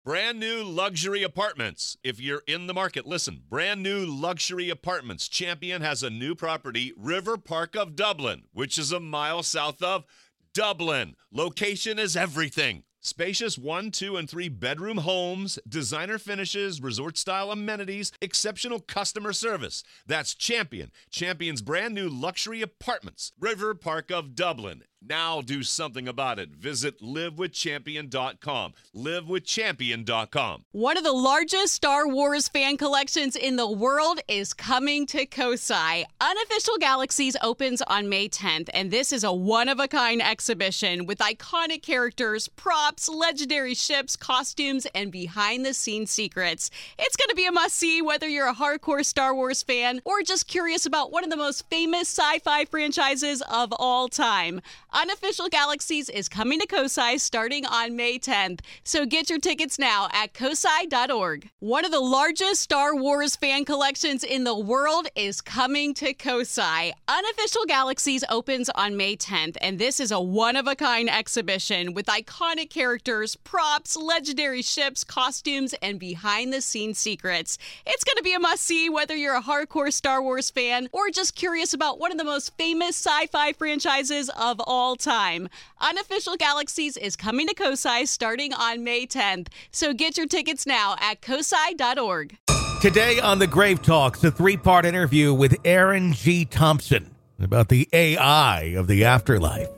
Brand new luxury apartments. If you're in the market, listen. Brand new luxury apartments. Champion has a new property, River Park of Dublin, which is a mile south of Dublin. Location is everything. Spacious 1, 2, and 3 bedroom homes, designer finishes, resort-style amenities, exceptional customer service. That's Champion. Champion's brand new luxury apartments, River Park of Dublin. Now do something about it. Visit livewithchampion.com. Livewithchampion.com. One of the largest Star Wars fan collections in the world is coming to Kosai. Unofficial Galaxies opens on May 10th, and this is a one-of-a-kind exhibition with iconic characters, props, legendary ships, costumes, and behind-the-scenes secrets. It's going to be a must-see whether you're a hardcore Star Wars fan or just curious about one of the most famous sci-fi franchises of all time. Unofficial Galaxies is coming to Kosai starting on May 10th, so get your tickets now at kosai.org. One of the largest Star Wars fan collections in the world is coming to Kosai. Unofficial Galaxies opens on May 10th, and this is a one-of-a-kind exhibition with iconic characters, props, legendary ships, costumes, and behind-the-scenes secrets. It's going to be a must-see whether you're a hardcore Star Wars fan or just curious about one of the most famous sci-fi franchises of all time. Unofficial Galaxies is coming to Kosai starting on May 10th, so get your tickets now at kosai.org. Today on The Grave Talks, a 3-part interview with Aaron G. Thompson about the AI of the afterlife.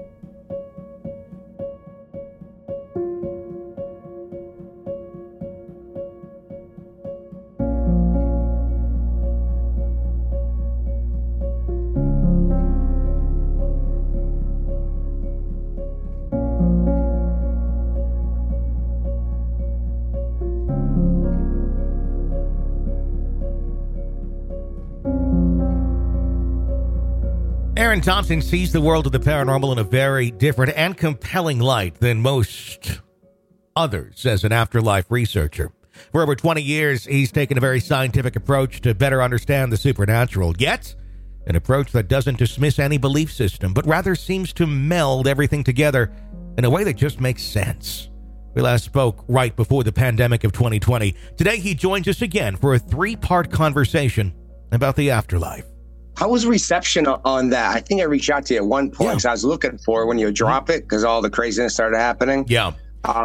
Aaron Thompson sees the world of the paranormal in a very different and compelling light than most others as an afterlife researcher. For over 20 years, he's taken a very scientific approach to better understand the supernatural, yet an approach that doesn't dismiss any belief system, but rather seems to meld everything together in a way that just makes sense. We last spoke right before the pandemic of 2020. Today, he joins us again for a 3-part conversation about the afterlife. How was reception on that? I think I reached out to you at one point because I was looking for when you would drop it because all the craziness started happening. Yeah.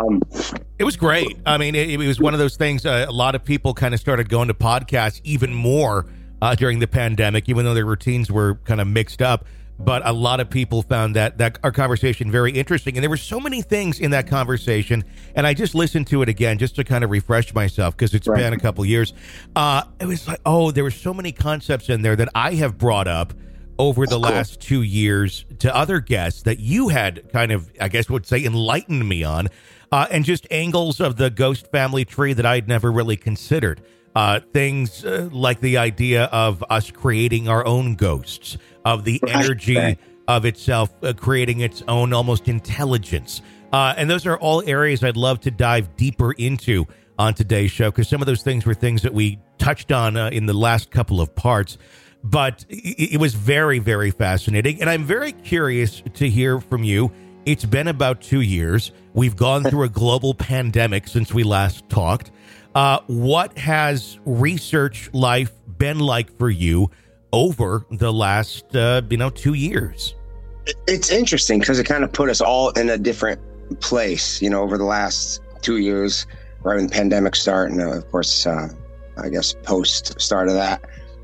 It was great. I mean, it was one of those things. A lot of people kind of started going to podcasts even more during the pandemic, even though their routines were kind of mixed up. But a lot of people found that our conversation very interesting. And there were so many things in that conversation. And I just listened to it again just to kind of refresh myself because it's been a couple years. It was like, there were so many concepts in there that I have brought up over the last 2 years to other guests that you had kind of, I guess would say, enlightened me on. And just angles of the ghost family tree that I'd never really considered. Things like the idea of us creating our own ghosts, of the energy of itself creating its own almost intelligence. And those are all areas I'd love to dive deeper into on today's show, because some of those things were things that we touched on in the last couple of parts. But it was very, very fascinating. And I'm very curious to hear from you. It's been about 2 years. We've gone through a global pandemic since we last talked. What has research life been like for you over the last, 2 years? It's interesting because it kind of put us all in a different place, over the last 2 years, right when the pandemic started. And of course, I guess post start of that.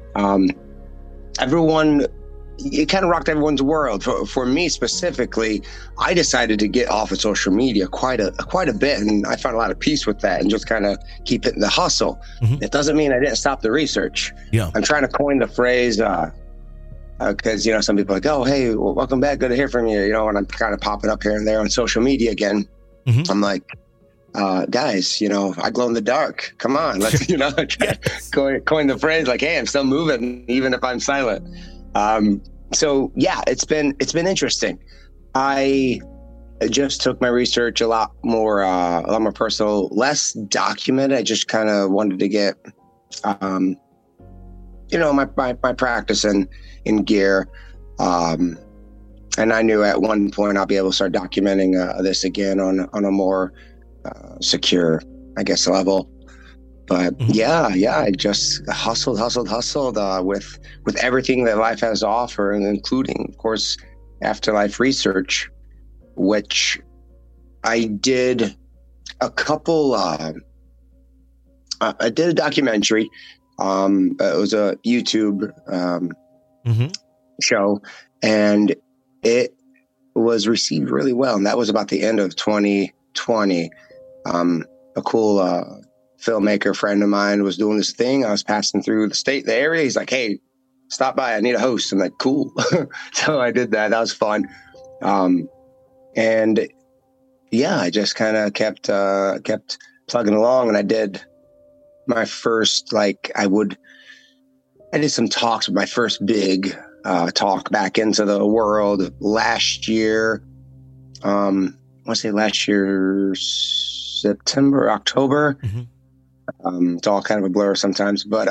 It kind of rocked everyone's world. For me specifically, I decided to get off of social media quite a bit, and I found a lot of peace with that and just kind of keep it in the hustle. Mm-hmm. It doesn't mean I didn't stop the research. Yeah. I'm trying to coin the phrase because, some people are like, oh, hey, well, welcome back. Good to hear from you. And I'm kind of popping up here and there on social media again. Mm-hmm. I'm like, guys, I glow in the dark. Come on, let's, coin the phrase like, hey, I'm still moving even if I'm silent. So yeah, it's been interesting. I just took my research a lot more personal, less documented. I just kind of wanted to get, my practice in gear. And I knew at one point I'll be able to start documenting this again on a more secure I guess, level. But yeah, I just hustled with everything that life has to offer, and including, of course, afterlife research, which I did a couple. I did a documentary. It was a YouTube show, and it was received really well. And that was about the end of 2020. A cool filmmaker friend of mine was doing this thing. I was passing through the area. He's like, "Hey, stop by. I need a host." I'm like, "Cool." So I did that. That was fun. And yeah, I just kind of kept plugging along, and I did my first, I did some talks with my first big talk back into the world last year. I want to say last year, September, October. It's all kind of a blur sometimes, but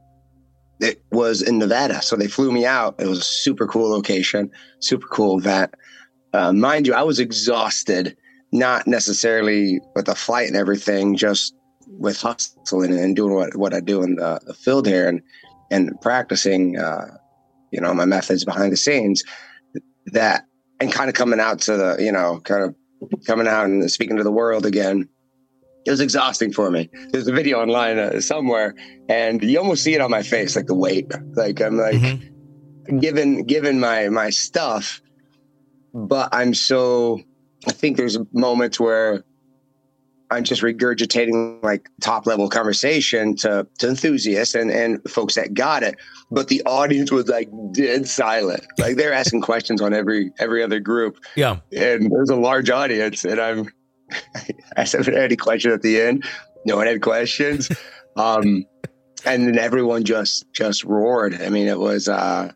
it was in Nevada. So they flew me out. It was a super cool location, super cool event. Mind you, I was exhausted, not necessarily with the flight and everything, just with hustling and doing what I do in the field here and practicing, my methods behind the scenes, that, and kind of coming out to the, coming out and speaking to the world again. It was exhausting for me. There's a video online somewhere, and you almost see it on my face, like the weight. Like I'm given my stuff, but I think there's moments where I'm just regurgitating like top level conversation to enthusiasts and folks that got it. But the audience was like dead silent. Like they're asking questions on every other group. Yeah. And there's a large audience, and I haven't had any questions at the end. No one had questions. And then everyone just roared. I mean, it was a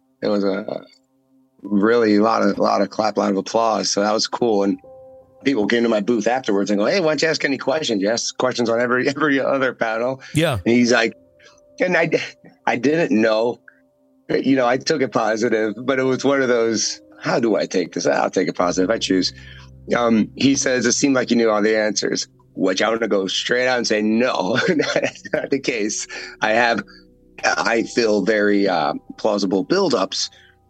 really a lot of clap, a lot of applause. So that was cool. And people came to my booth afterwards and go, "Hey, why don't you ask any questions? You ask questions on every other panel." Yeah. And he's like, and I didn't know, I took it positive, but it was one of those, how do I take this? I'll take it positive. I choose. He says, "It seemed like you knew all the answers," which I want to go straight out and say, no, that's not the case. I feel very plausible buildups,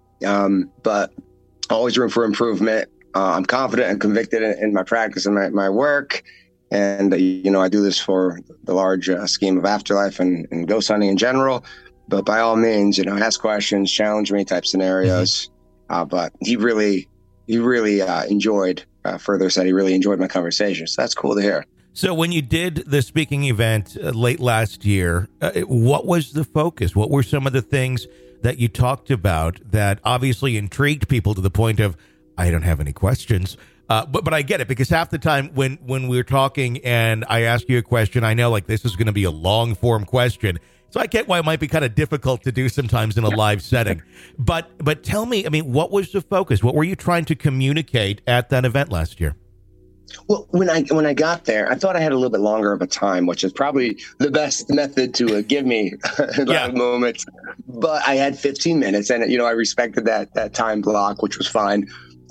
but always room for improvement. I'm confident and convicted in my practice and my work. And, I do this for the large scheme of afterlife and ghost hunting in general. But by all means, ask questions, challenge me type scenarios. But he really enjoyed, further said he really enjoyed my conversation. So that's cool to hear. So when you did the speaking event late last year, what was the focus? What were some of the things that you talked about that obviously intrigued people to the point of, I don't have any questions, but I get it, because half the time when we're talking and I ask you a question, I know like this is going to be a long form question, so I get why it might be kind of difficult to do sometimes in a live setting. But tell me, I mean, what was the focus? What were you trying to communicate at that event last year? Well, when I got there, I thought I had a little bit longer of a time, which is probably the best method to give me a lot of moments. But I had 15 minutes, and I respected that time block, which was fine.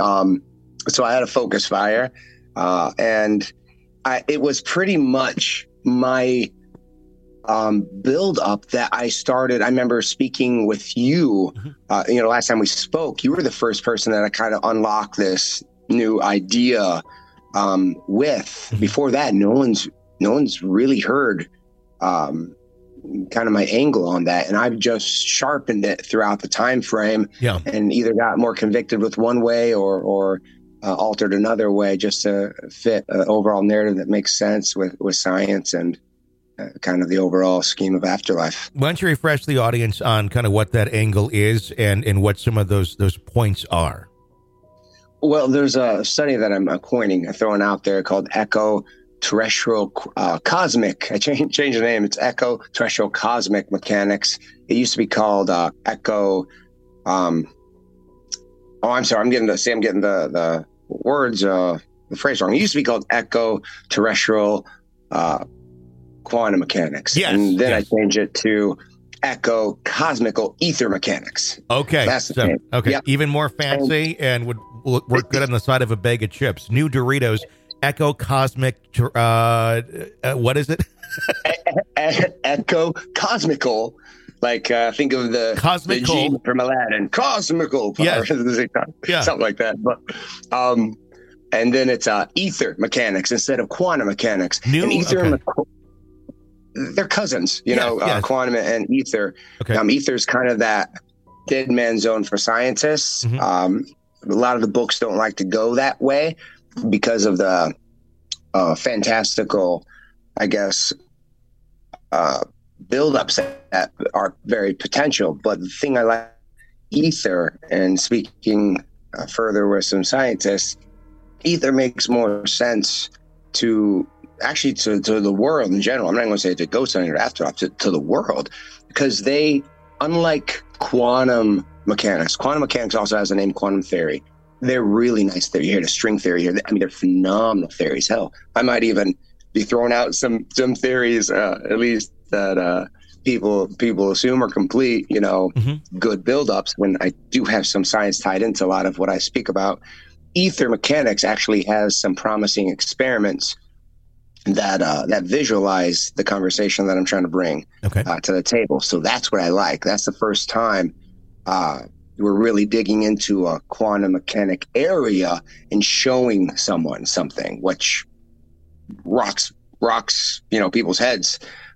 So I had a focus fire, and it was pretty much my build up that I started. I remember speaking with you, last time we spoke, you were the first person that I kind of unlocked this new idea with. Before that, no one's really heard kind of my angle on that, and I've just sharpened it throughout the time frame, and either got more convicted with one way or altered another way just to fit an overall narrative that makes sense with science and kind of the overall scheme of afterlife. Why don't you refresh the audience on kind of what that angle is and what some of those points are? Well, there's a study that I'm throwing out there called Echo-Terrestrial Cosmic. I changed the name. It's Echo-Terrestrial Cosmic Mechanics. It used to be called Echo. I'm sorry. I'm getting the words, the phrase wrong. It used to be called Echo-Terrestrial Quantum Mechanics. Yes. And then I changed it to Echo-Cosmical Ether Mechanics. Okay. That's the name. Okay. Yep. Even more fancy and would work good on the side of a bag of chips. New Doritos Echo Cosmic, what is it? Echo Cosmical. Like, think of the genie from Aladdin. Cosmical. Yeah. Something like that. But, and then it's ether mechanics instead of quantum mechanics. And ether they're cousins, quantum and ether. Okay. Ether's kind of that dead man zone for scientists. A lot of the books don't like to go that way because of the fantastical, I guess, build-ups that are very potential. But the thing I like, ether, and speaking further with some scientists, ether makes more sense to the world in general. I'm not going to say to ghost hunting or afterlife, to the world, because they, unlike quantum mechanics also has the name quantum theory. They're really nice theory. You hear the string theory here. I mean, they're phenomenal theories. Hell, I might even be throwing out some theories, at least that people assume are complete, good buildups, when I do have some science tied into a lot of what I speak about. Ether mechanics actually has some promising experiments that visualize the conversation that I'm trying to bring to the table. So that's what I like. That's the first time we're really digging into a quantum mechanic area and showing someone something which rocks people's heads.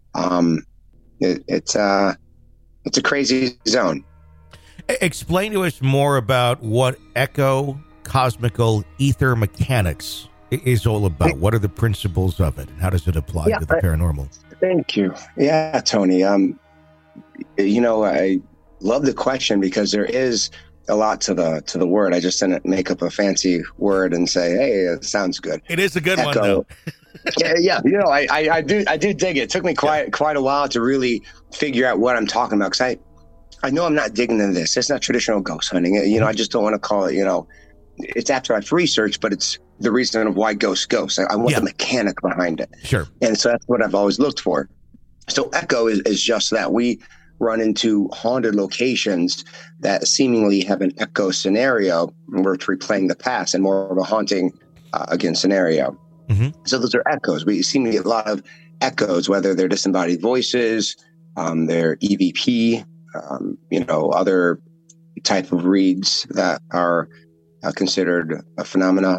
It's a crazy zone. Explain to us more about what Echo Cosmical Ether Mechanics is all about. What are the principles of it, and how does it apply to the paranormal? Thank you. Yeah, Tony. I love the question because there is a lot to the word. I just didn't make up a fancy word and say, "Hey, it sounds good." It is a good one, though. yeah. I do dig it. It took me quite a while to really figure out what I'm talking about, because I know I'm not digging into this. It's not traditional ghost hunting. I just don't want to call it. It's afterlife research, but it's the reason of why ghosts. I want the mechanic behind it. Sure. And so that's what I've always looked for. So Echo is just that. We run into haunted locations that seemingly have an echo scenario, where it's replaying the past and more of a haunting again scenario. So those are echoes. We seem to get a lot of echoes, whether they're disembodied voices, they're EVP, other type of reads that are considered a phenomena.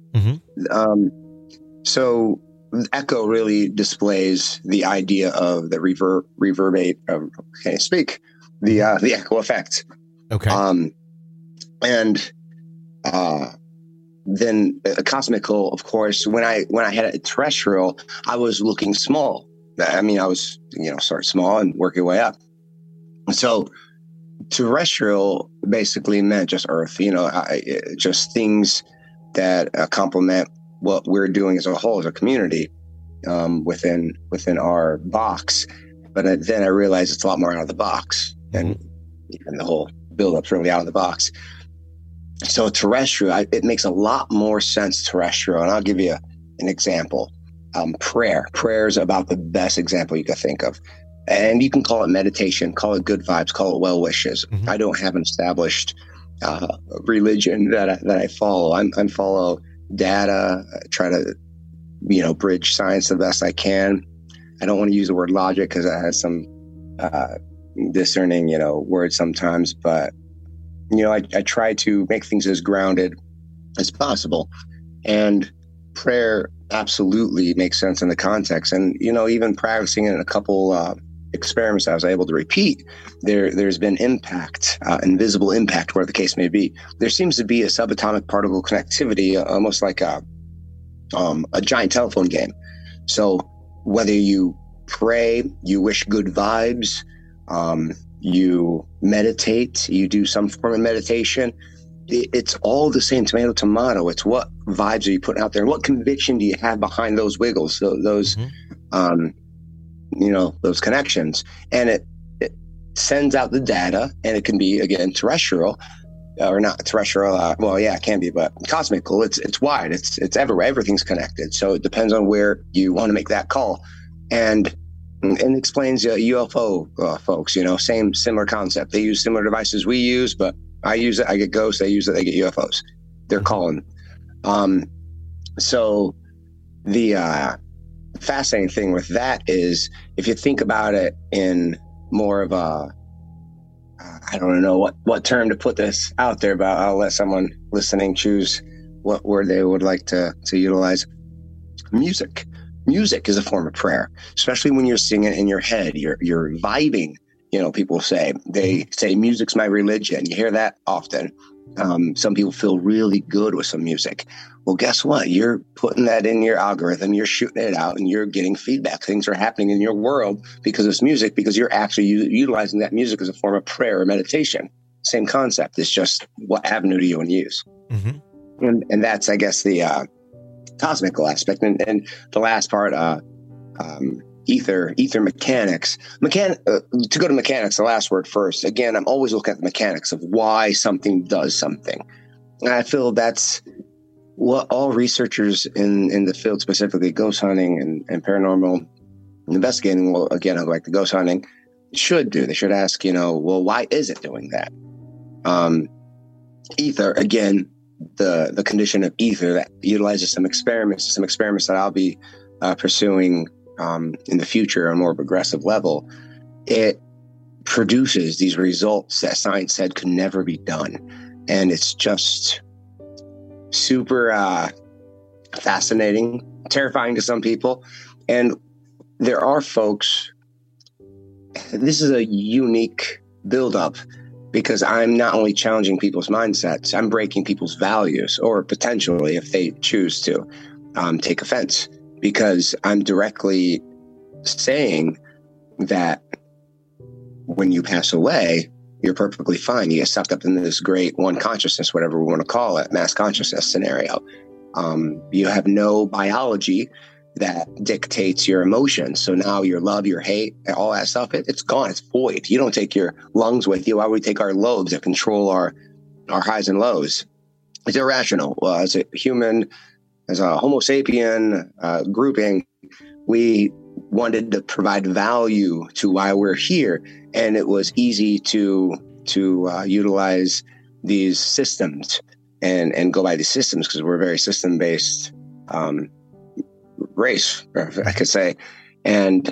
So echo really displays the idea of the reverberate. The echo effect. Okay. Then cosmical, of course. When I had a terrestrial, I was looking small. I mean, I was start small and work your way up. So terrestrial basically meant just Earth. Just things that complement what we're doing as a whole, as a community, within our box. But then I realized it's a lot more out of the box, and even the whole build-up's really out of the box. So terrestrial, it makes a lot more sense terrestrial, and I'll give you an example. Prayer is about the best example you can think of, and you can call it meditation, call it good vibes, call it well wishes. I don't have an established religion that I follow. I follow data, try to bridge science the best I can. I don't want to use the word logic because that has some discerning words sometimes, but I try to make things as grounded as possible. And prayer absolutely makes sense in the context. And, even practicing it in a couple experiments I was able to repeat, there's been impact, invisible impact, where the case may be. There seems to be a subatomic particle connectivity, almost like a giant telephone game. So whether you pray, you wish good vibes, you meditate, you do some form of meditation, it's all the same tomato. It's what vibes are you putting out there, and what conviction do you have behind those wiggles, those those connections. And it sends out the data, and it can be, again, terrestrial or not terrestrial. It can be, but cosmical. It's wide. It's everywhere. Everything's connected. So it depends on where you want to make that call, and explains UFO folks. Similar concept. They use similar devices we use, but I use it. I get ghosts. They use it. They get UFOs. They're calling. So The fascinating thing with that is if you think about it in more of a, I don't know what term to put this out there, but I'll let someone listening choose what word they would like to utilize. Music. Music is a form of prayer, especially when you're singing in your head, you're vibing. People say, music's my religion. You hear that often. Some people feel really good with some music. Well, guess what? You're putting that in your algorithm, you're shooting it out, and you're getting feedback. Things are happening in your world because of music, because you're actually utilizing that music as a form of prayer or meditation. Same concept. It's just what avenue do you want to use? Mm-hmm. And that's, I guess, the cosmical aspect. And the last part, ether mechanics. To go to mechanics, the last word first. Again, I'm always looking at the mechanics of why something does something. And I feel that's what all researchers in the field, specifically ghost hunting and paranormal investigating, well, again, like the ghost hunting, should do. They should ask, well, why is it doing that? Ether, again, the condition of ether that utilizes some experiments that I'll be pursuing in the future on a more progressive level. It produces these results that science said could never be done. And it's just super fascinating, terrifying to some people. And there are folks, this is a unique buildup because I'm not only challenging people's mindsets, I'm breaking people's values, or potentially, if they choose to, take offense, because I'm directly saying that when you pass away, you're perfectly fine. You get sucked up into this great one consciousness, whatever we want to call it, mass consciousness scenario. You have no biology that dictates your emotions. So now your love, your hate, all that stuff, it's gone. It's void. You don't take your lungs with you. Why would we take our lobes that control our highs and lows? It's irrational. As a human, as a Homo sapien grouping, we wanted to provide value to why we're here. And it was easy to utilize these systems and go by these systems because we're a very system-based race, I could say. And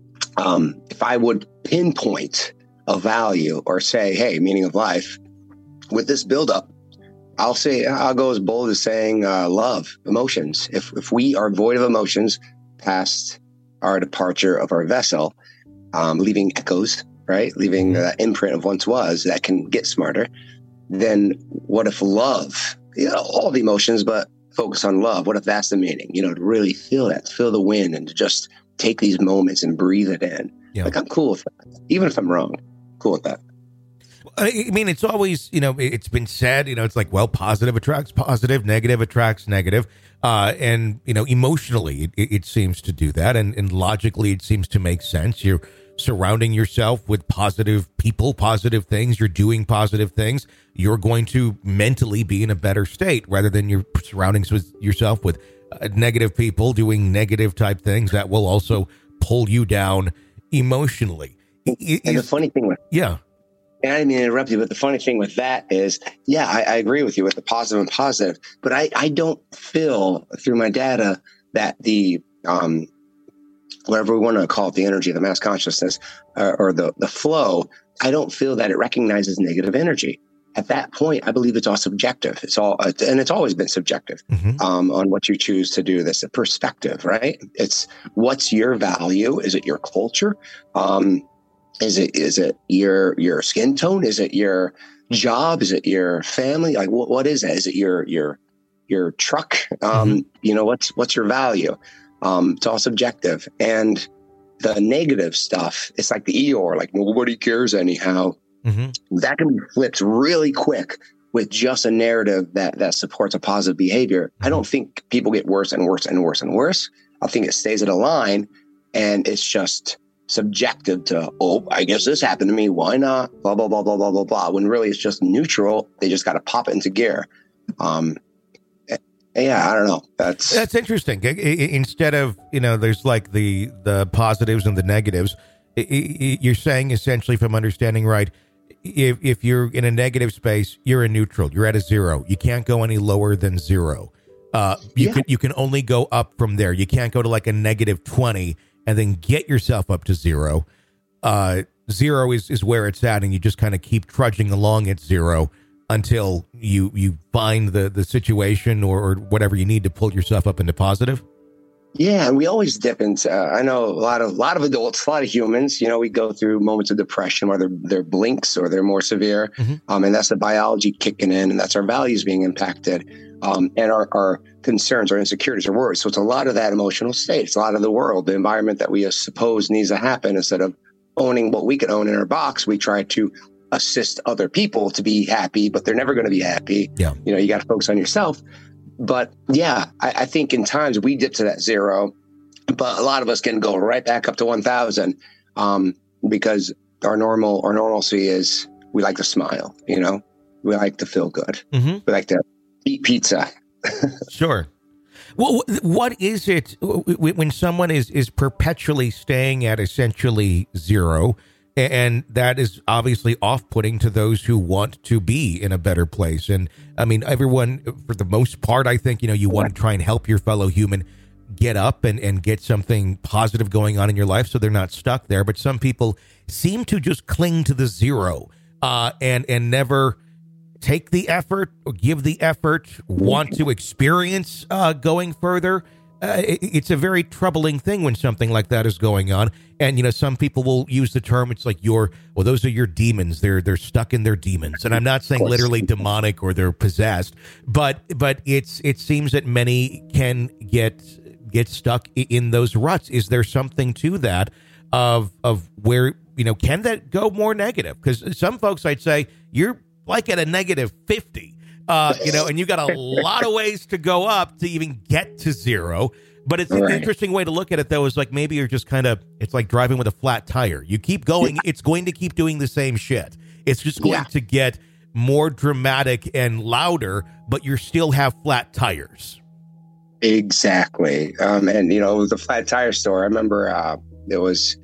if I would pinpoint a value or say, hey, meaning of life, with this buildup, I'll go as bold as saying love, emotions. If we are void of emotions past our departure of our vessel, leaving echoes, right? Leaving the imprint of once was that can get smarter. Then what if love, all the emotions, but focus on love? What if that's the meaning? To really feel that, feel the wind, and to just take these moments and breathe it in. Yeah. Like, I'm cool with that. Even if I'm wrong, cool with that. I mean, it's always, it's been said, it's like, well, positive attracts positive, negative attracts negative. And, emotionally, it seems to do that. And logically, it seems to make sense. You're surrounding yourself with positive people, positive things. You're doing positive things. You're going to mentally be in a better state rather than you're surrounding yourself with negative people doing negative type things that will also pull you down emotionally. And the funny thing with and I didn't mean to interrupt you, but the funny thing with that is, I agree with you with the positive and positive, but I don't feel through my data that the, whatever we want to call it, the energy, the mass consciousness, or the flow, I don't feel that it recognizes negative energy. At that point, I believe it's all subjective. And it's always been subjective, on what you choose to do. This perspective, right? It's what's your value? Is it your culture? Is it your skin tone? Is it your job? Is it your family? Like, what is it? Is it your truck? What's your value? It's all subjective. And the negative stuff, it's like the Eeyore, like nobody cares anyhow. That can be flipped really quick with just a narrative that supports a positive behavior. I don't think people get worse and worse and worse and worse. I think it stays at a line, and it's just subjective to, I guess this happened to me. Why not? Blah, blah, blah, blah, blah, blah, blah. When really it's just neutral. They just got to pop it into gear. I don't know. That's interesting. Instead of, there's like the positives and the negatives. You're saying essentially, if I'm understanding right, if you're in a negative space, you're in neutral. You're at a zero. You can't go any lower than zero. You can only go up from there. You can't go to like a negative 20 and then get yourself up to zero. Zero is where it's at, and you just kind of keep trudging along at zero until you find the situation or whatever you need to pull yourself up into positive. Yeah, and we always dip into. I know a lot of adults, a lot of humans. We go through moments of depression, whether they're blinks or they're more severe, and that's the biology kicking in, and that's our values being impacted, and our concerns, our insecurities, our worries. So it's a lot of that emotional state. It's a lot of the world, the environment that we suppose needs to happen. Instead of owning what we can own in our box, we try to assist other people to be happy, but they're never going to be happy. Yeah, you got to focus on yourself. But yeah, I think in times we dip to that zero, but a lot of us can go right back up to 1,000 because our normalcy is we like to smile, we like to feel good. We like to eat pizza. Sure. Well, what is it when someone is perpetually staying at essentially zero? And that is obviously off-putting to those who want to be in a better place. And I mean, everyone, for the most part, I think, you want to try and help your fellow human get up and get something positive going on in your life so they're not stuck there. But some people seem to just cling to the zero and never take the effort or give the effort, want to experience going further. It's a very troubling thing when something like that is going on. And, some people will use the term, it's like those are your demons. They're stuck in their demons. And I'm not saying literally demonic or they're possessed, but it seems that many can get stuck in those ruts. Is there something to that of where, can that go more negative? Because some folks, I'd say, you're like at a negative 50. And you got a lot of ways to go up to even get to zero. But it's an interesting way to look at it, though, is like maybe you're just it's like driving with a flat tire. You keep going, it's going to keep doing the same shit. It's just going to get more dramatic and louder, but you still have flat tires. Exactly. And, it was a flat tire store. I remember it was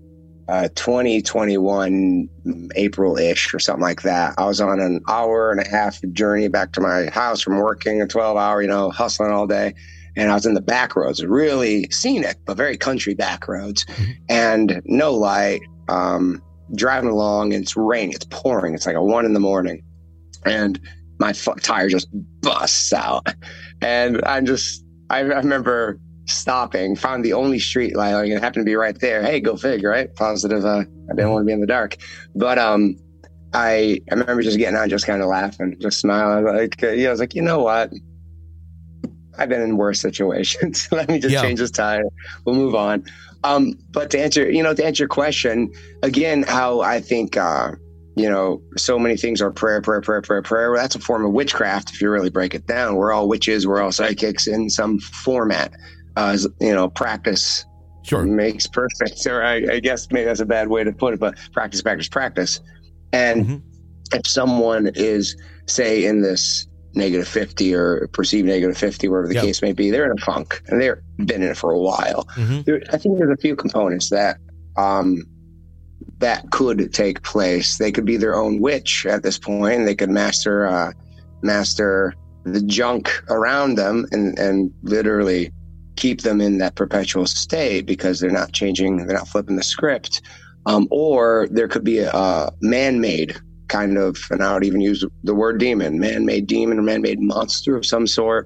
2021 April-ish or something like that. I was on an hour and a half journey back to my house from working, a 12-hour, hustling all day. And I was in the back roads, really scenic, but very country back roads, and no light, driving along, and it's raining, it's pouring. It's like 1 a.m. and my tire just busts out. And I remember stopping, found the only street light, it happened to be right there. Hey, go figure, right? Positive. I didn't want to be in the dark, but I remember just getting out, just kind of laughing, just smiling. I was like, you know what? I've been in worse situations. Let me just change this tire. We'll move on. But to answer your question again, how I think, so many things are prayer. Well, that's a form of witchcraft. If you really break it down, we're all witches. We're all psychics in some format. Practice makes perfect. Or I guess maybe that's a bad way to put it, but practice. And if someone is, say, in this negative 50 or perceived negative 50, wherever the case may be, they're in a funk and they've been in it for a while. I think there's a few components that could take place. They could be their own witch at this point, and they could master the junk around them and literally keep them in that perpetual state because they're not changing, they're not flipping the script. Or there could be a man-made kind of, and I would even use the word demon, man-made demon or man-made monster of some sort,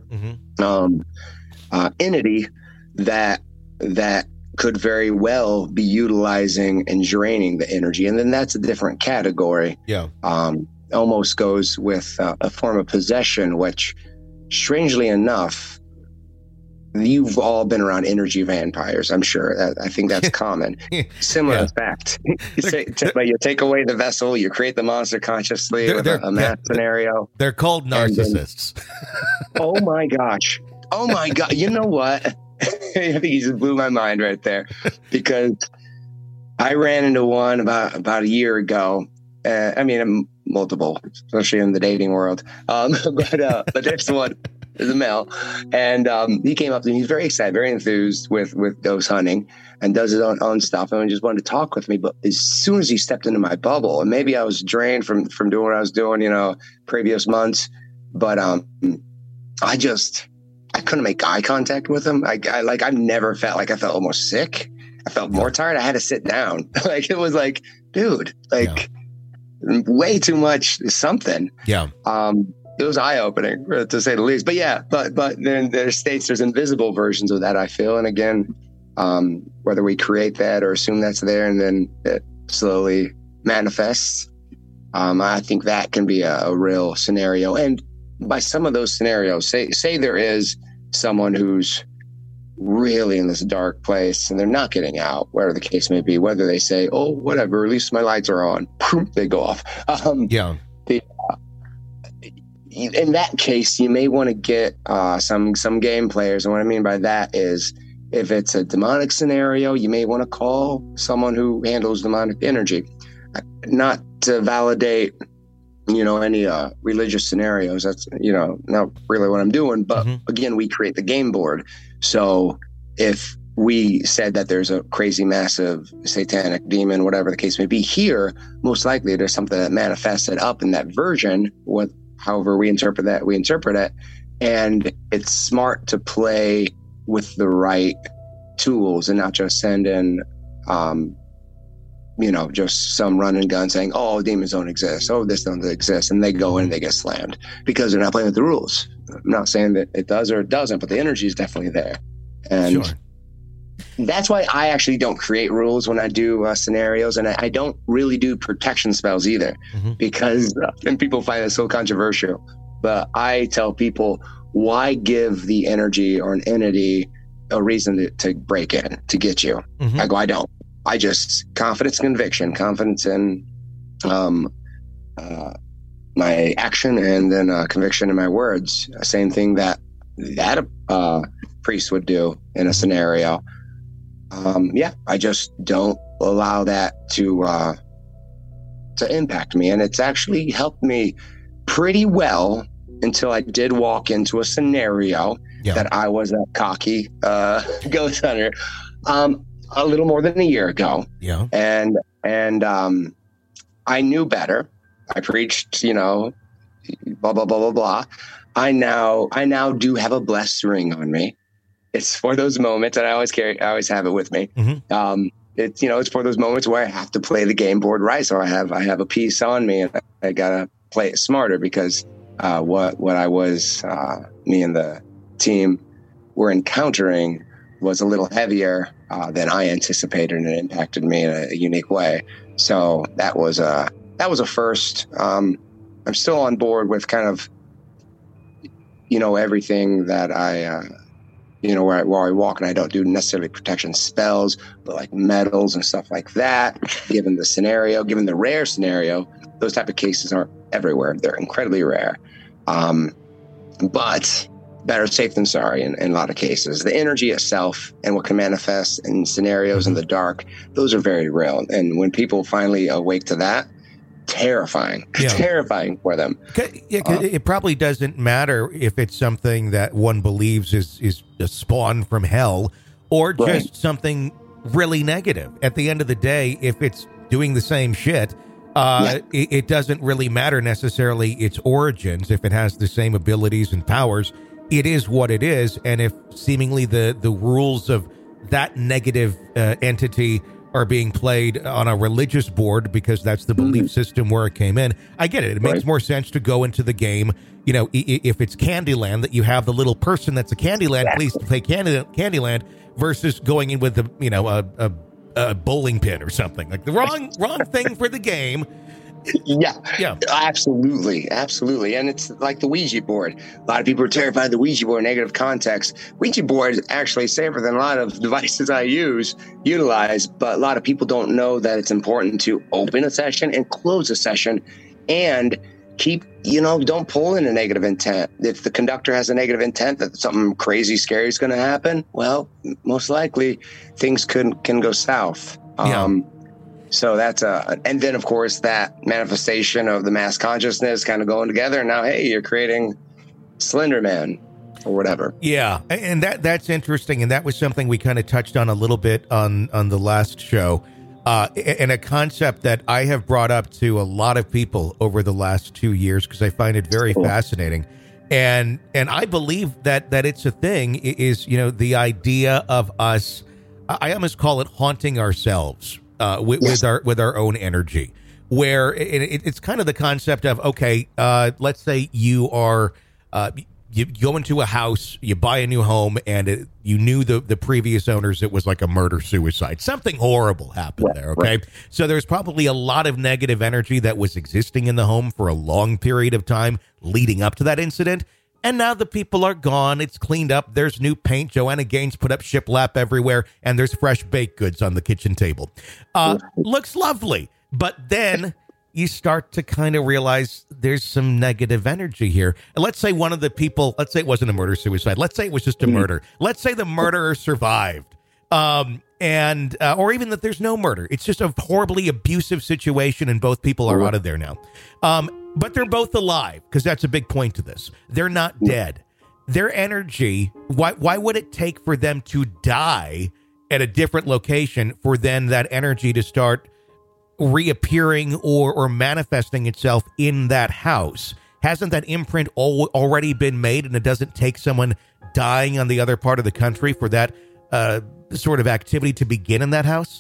entity that could very well be utilizing and draining the energy. And then that's a different category. Almost goes with a form of possession, which strangely enough, you've all been around energy vampires, I'm sure. I think that's common. Similar effect. You take away the vessel, you create the monster consciously with a math scenario. They're called narcissists. Oh my gosh. You know what? I think you just blew my mind right there, because I ran into one about a year ago. Multiple, especially in the dating world. But this one is a male, and he came up to me. He's very excited, very enthused with ghost hunting, and does his own stuff, and just wanted to talk with me. But as soon as he stepped into my bubble, and maybe I was drained from doing what I was doing, previous months, but I couldn't make eye contact with him. I've never felt like I felt almost sick. I felt more tired. I had to sit down. Like, it was like, dude, like way too much something. Yeah. It was eye-opening, to say the least. But yeah, but then there's invisible versions of that, I feel. And again, whether we create that or assume that's there and then it slowly manifests, I think that can be a real scenario. And by some of those scenarios, say there is someone who's really in this dark place and they're not getting out, whatever the case may be, whether they say, oh, whatever, at least my lights are on, they go off. In that case, you may want to get some game players. And what I mean by that is, if it's a demonic scenario, you may want to call someone who handles demonic energy. Not to validate, any religious scenarios. That's, not really what I'm doing. But again, we create the game board. So if we said that there's a crazy, massive satanic demon, whatever the case may be, here, most likely there's something that manifested up in that version. However we interpret that, we interpret it. And it's smart to play with the right tools and not just send in, just some run and gun saying, oh, demons don't exist. Oh, this doesn't exist. And they go in and they get slammed because they're not playing with the rules. I'm not saying that it does or it doesn't, but the energy is definitely there. And that's why I actually don't create rules when I do scenarios. And I don't really do protection spells either, because and people find it so controversial. But I tell people, why give the energy or an entity a reason to break in, to get you? I go, I don't. I just confidence in my action, and then conviction in my words. Same thing that priest would do in a scenario. I just don't allow that to impact me. And it's actually helped me pretty well until I did walk into a scenario that I was a cocky ghost hunter a little more than a year ago. Yeah. And I knew better. I preached, blah, blah, blah, blah, blah. I now do have a blessed ring on me. It's for those moments, and I always have it with me. It's for those moments where I have to play the game board right. So I have a piece on me, and I gotta play it smarter, because what I was, me and the team were encountering was a little heavier than I anticipated, and it impacted me in a unique way. So that was a first. I'm still on board with kind of, everything that I, where I walk, and I don't do necessarily protection spells, but like metals and stuff like that. Given the rare scenario, those type of cases aren't everywhere. They're incredibly rare. But better safe than sorry in a lot of cases. The energy itself and what can manifest in scenarios in the dark, those are very real. And when people finally awake to that, terrifying for them. It probably doesn't matter if it's something that one believes is a spawn from hell, or just something really negative. At the end of the day, if it's doing the same shit, it doesn't really matter necessarily its origins. If it has the same abilities and powers, it is what it is. And if seemingly the rules of that negative entity are being played on a religious board because that's the belief system where it came in, I get it. It makes more sense to go into the game. If it's Candyland, that you have the little person that's a Candyland police to play Candyland, versus going in with a bowling pin or something, like the wrong thing for the game. Yeah, absolutely. And it's like the Ouija board. A lot of people are terrified of the Ouija board, negative context. Ouija board is actually safer than a lot of devices I utilize, but a lot of people don't know that it's important to open a session and close a session, and keep, don't pull in a negative intent. If the conductor has a negative intent that something crazy, scary is going to happen, well, most likely things can go south. So that's and then of course that manifestation of the mass consciousness kind of going together. And now, hey, you're creating Slender Man or whatever. Yeah. And that's interesting. And that was something we kind of touched on a little bit on the last show. And a concept that I have brought up to a lot of people over the last 2 years, because I find it very fascinating. And I believe that it's a thing, is, the idea of us, I almost call it haunting ourselves with our own energy, where it's kind of the concept of, okay, let's say you are, you go into a house, you buy a new home, and you knew the previous owners, it was like a murder-suicide. Something horrible happened there, okay? Right. So there's probably a lot of negative energy that was existing in the home for a long period of time leading up to that incident. And now the people are gone. It's cleaned up. There's new paint. Joanna Gaines put up shiplap everywhere, and there's fresh baked goods on the kitchen table. Looks lovely. But then you start to kind of realize there's some negative energy here. And let's say one of the people, let's say it wasn't a murder-suicide. Let's say it was just a murder. Let's say the murderer survived. Or even that there's no murder. It's just a horribly abusive situation and both people are out of there now. But they're both alive, because that's a big point to this. They're not dead. Their energy, why would it take for them to die at a different location for then that energy to start reappearing or manifesting itself in that house? Hasn't that imprint already been made, and it doesn't take someone dying on the other part of the country for that sort of activity to begin in that house?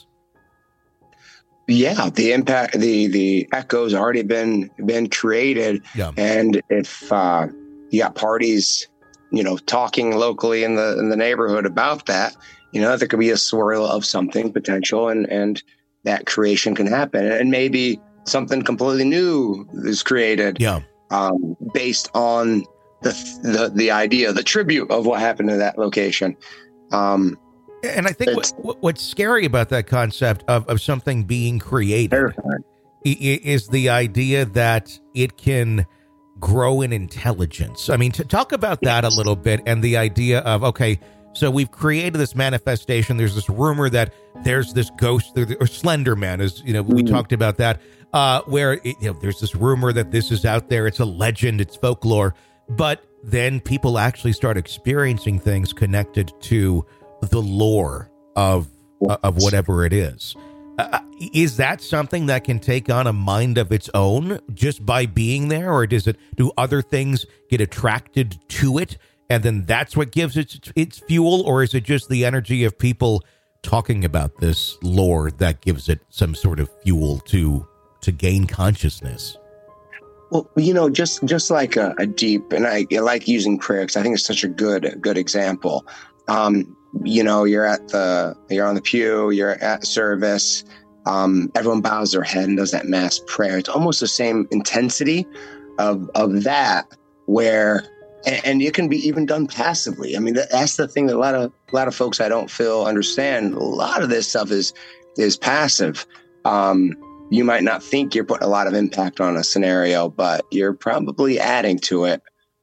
Yeah, the impact, the echo's already been created. Yeah. And if you got parties, talking locally in the neighborhood about that, there could be a swirl of something potential, and that creation can happen. And maybe something completely new is created. Yeah. Based on the idea, the tribute of what happened to that location. And I think what's scary about that concept of something being created is the idea that it can grow in intelligence. I mean, to talk about that a little bit, and the idea of, okay, so we've created this manifestation. There's this rumor that there's this ghost, or Slender Man, as we talked about that, where there's this rumor that this is out there. It's a legend. It's folklore. But then people actually start experiencing things connected to the lore of whatever it is. Is that something that can take on a mind of its own just by being there, or do other things get attracted to it, and then that's what gives it its fuel, or is it just the energy of people talking about this lore that gives it some sort of fuel to gain consciousness? Well, just like a deep, and I like using prayer because I think it's such a good example. You're on the pew, you're at service, everyone bows their head and does that mass prayer. It's almost the same intensity of that, where, and it can be even done passively. I mean, that's the thing that a lot of folks I don't feel understand. A lot of this stuff is passive. You might not think you're putting a lot of impact on a scenario, but you're probably adding to it.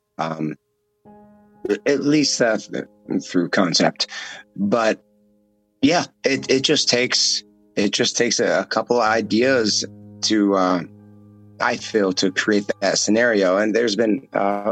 At least through concept. But yeah, it just takes a couple of ideas to I feel to create that scenario. And there's been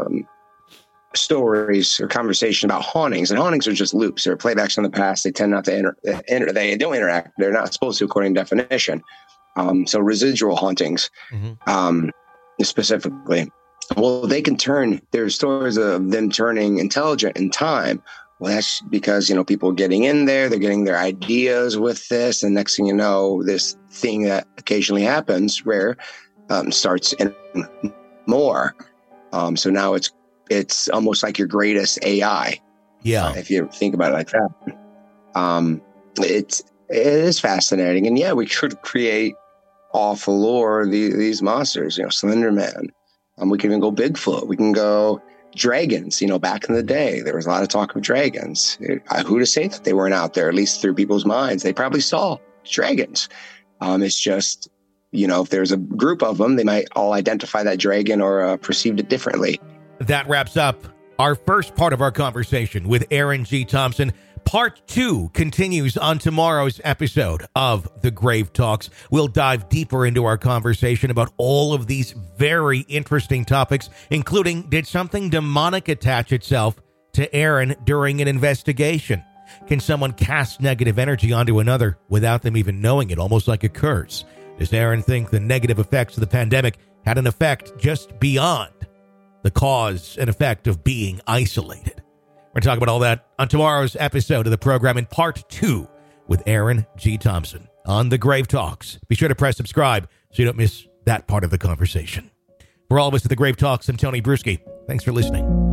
stories or conversation about hauntings, and hauntings are just loops. They're playbacks from the past. They tend not to they don't interact. They're not supposed to, according to definition. So residual hauntings, specifically. Well, they can turn. There's stories of them turning intelligent in time. Well, that's because, people are getting in there, they're getting their ideas with this. And next thing you know, this thing that occasionally happens, rare, starts in more. So now it's almost like your greatest AI. Yeah. If you think about it like that. It is fascinating. And yeah, we could create off the lore these monsters, Slender Man. We can even go Bigfoot. We can go dragons. Back in the day, there was a lot of talk of dragons. Who to say that they weren't out there, at least through people's minds? They probably saw dragons. It's just, if there's a group of them, they might all identify that dragon or perceived it differently. That wraps up our first part of our conversation with Aaron G. Thompson. Part 2 continues on tomorrow's episode of The Grave Talks. We'll dive deeper into our conversation about all of these very interesting topics, including, did something demonic attach itself to Aaron during an investigation? Can someone cast negative energy onto another without them even knowing it, almost like a curse? Does Aaron think the negative effects of the pandemic had an effect just beyond the cause and effect of being isolated. We're going to talk about all that on tomorrow's episode of the program in part 2 with Aaron G. Thompson on The Grave Talks. Be sure to press subscribe so you don't miss that part of the conversation. For all of us at The Grave Talks, I'm Tony Bruschi. Thanks for listening.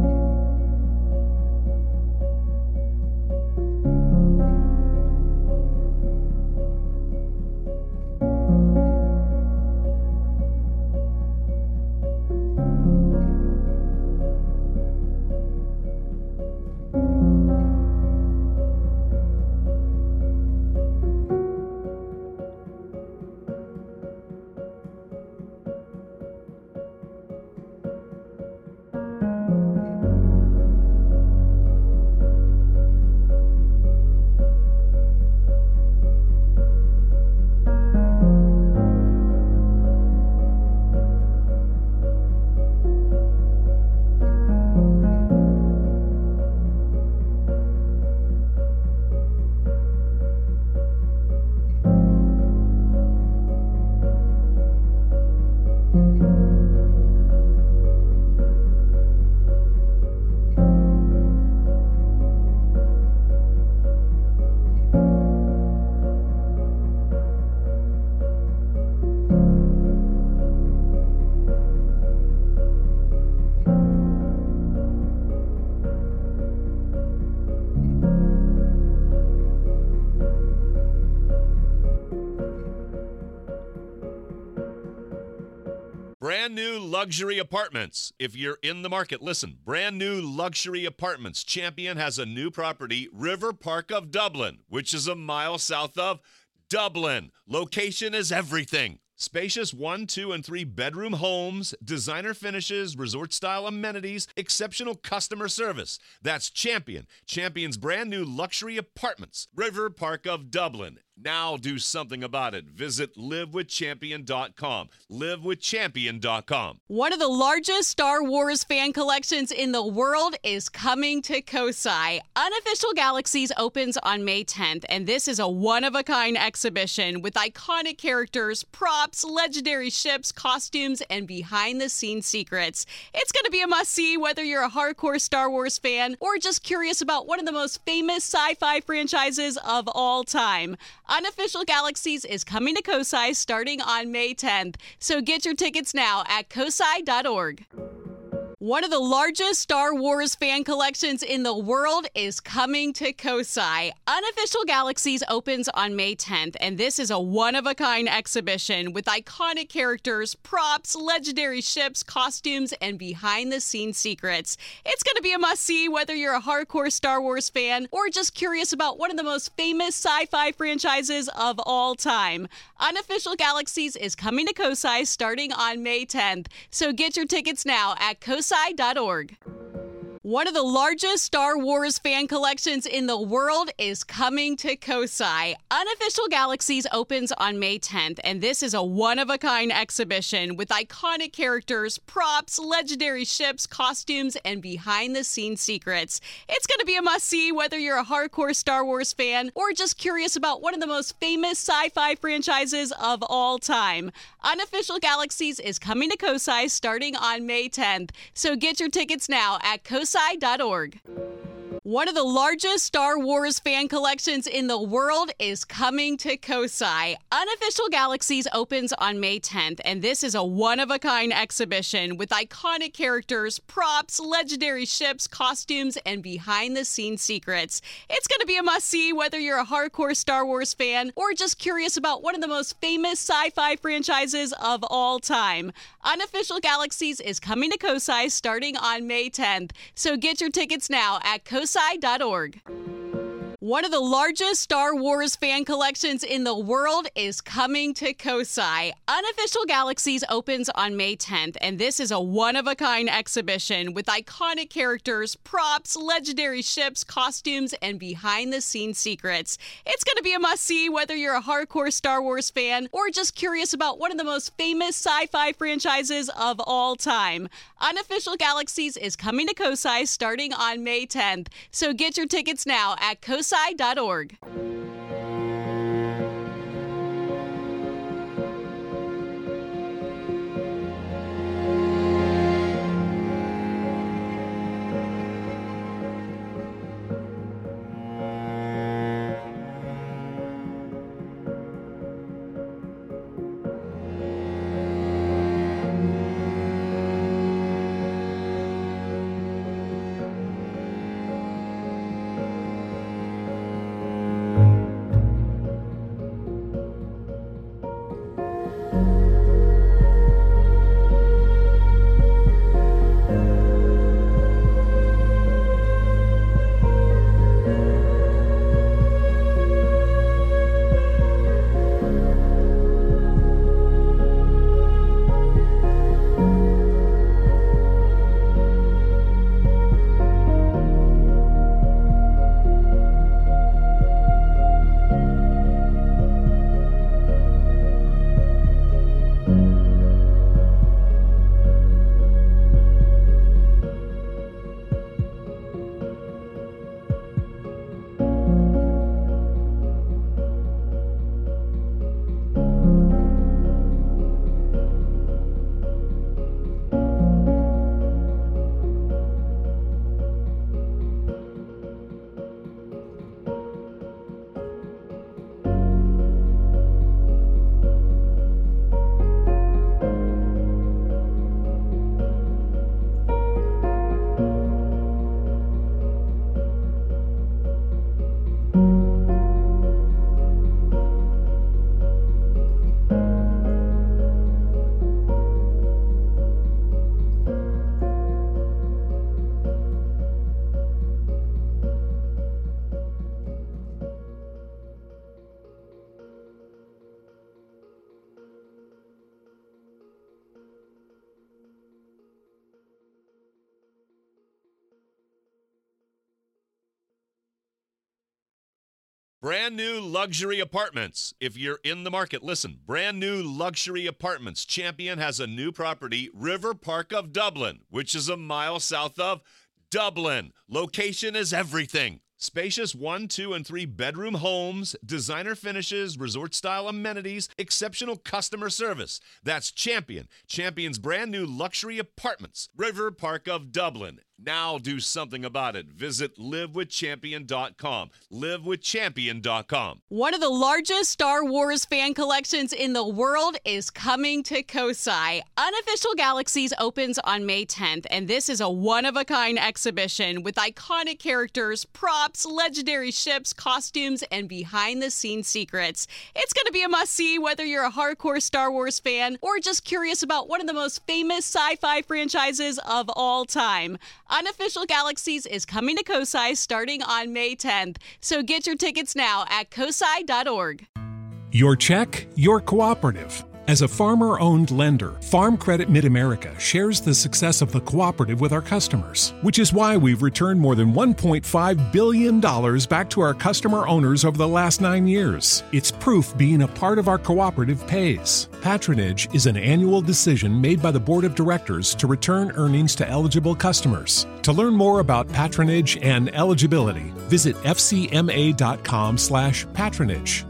Brand new luxury apartments. If you're in the market, listen. Brand new luxury apartments. Champion has a new property, River Park of Dublin, which is a mile south of Dublin. Location is everything. Spacious 1, 2, and 3 bedroom homes, designer finishes, resort-style amenities, exceptional customer service. That's Champion. Champion's brand new luxury apartments, River Park of Dublin. Now do something about it. Visit livewithchampion.com. Livewithchampion.com. One of the largest Star Wars fan collections in the world is coming to Kosai. Unofficial Galaxies opens on May 10th, and this is a one-of-a-kind exhibition with iconic characters, props, legendary ships, costumes, and behind-the-scenes secrets. It's going to be a must-see whether you're a hardcore Star Wars fan or just curious about one of the most famous sci-fi franchises of all time. Unofficial Galaxies is coming to Kosai starting on May 10th, so get your tickets now at kosai.org. One of the largest Star Wars fan collections in the world is coming to Kosai. Unofficial Galaxies opens on May 10th, and this is a one-of-a-kind exhibition with iconic characters, props, legendary ships, costumes, and behind-the-scenes secrets. It's going to be a must-see whether you're a hardcore Star Wars fan or just curious about one of the most famous sci-fi franchises of all time. Unofficial Galaxies is coming to Kosai starting on May 10th, so get your tickets now at kosai.org. One of the largest Star Wars fan collections in the world is coming to Kosai. Unofficial Galaxies opens on May 10th, and this is a one-of-a-kind exhibition with iconic characters, props, legendary ships, costumes, and behind-the-scenes secrets. It's going to be a must-see whether you're a hardcore Star Wars fan or just curious about one of the most famous sci-fi franchises of all time. Unofficial Galaxies is coming to Kosai starting on May 10th, so get your tickets now at kosai.org. One of the largest Star Wars fan collections in the world is coming to Kosai. Unofficial Galaxies opens on May 10th, and this is a one-of-a-kind exhibition with iconic characters, props, legendary ships, costumes, and behind-the-scenes secrets. It's going to be a must-see whether you're a hardcore Star Wars fan or just curious about one of the most famous sci-fi franchises of all time. Unofficial Galaxies is coming to Kosai starting on May 10th, so get your tickets now at kosai.org. One of the largest Star Wars fan collections in the world is coming to Kosai. Unofficial Galaxies opens on May 10th, and this is a one-of-a-kind exhibition with iconic characters, props, legendary ships, costumes, and behind-the-scenes secrets. It's going to be a must-see whether you're a hardcore Star Wars fan or just curious about one of the most famous sci-fi franchises of all time. Unofficial Galaxies is coming to Kosai starting on May 10th, so get your tickets now at kosai.org. Brand new luxury apartments. If you're in the market, listen. Brand new luxury apartments. Champion has a new property, River Park of Dublin, which is a mile south of Dublin. Location is everything. Spacious 1, 2, and 3 bedroom homes, designer finishes, resort-style amenities, exceptional customer service. That's Champion. Champion's brand new luxury apartments, River Park of Dublin. Now do something about it. Visit livewithchampion.com. livewithchampion.com. One of the largest Star Wars fan collections in the world is coming to Kosai. Unofficial Galaxies opens on May 10th, and this is a one-of-a-kind exhibition with iconic characters, props, legendary ships, costumes, and behind-the-scenes secrets. It's going to be a must-see whether you're a hardcore Star Wars fan or just curious about one of the most famous sci-fi franchises of all time. Unofficial Galaxies is coming to Kosai starting on May 10th, so get your tickets now at kosai.org. Your check, your cooperative. As a farmer-owned lender, Farm Credit Mid-America shares the success of the cooperative with our customers, which is why we've returned more than $1.5 billion back to our customer owners over the last 9 years. It's proof being a part of our cooperative pays. Patronage is an annual decision made by the Board of Directors to return earnings to eligible customers. To learn more about patronage and eligibility, visit fcma.com/patronage.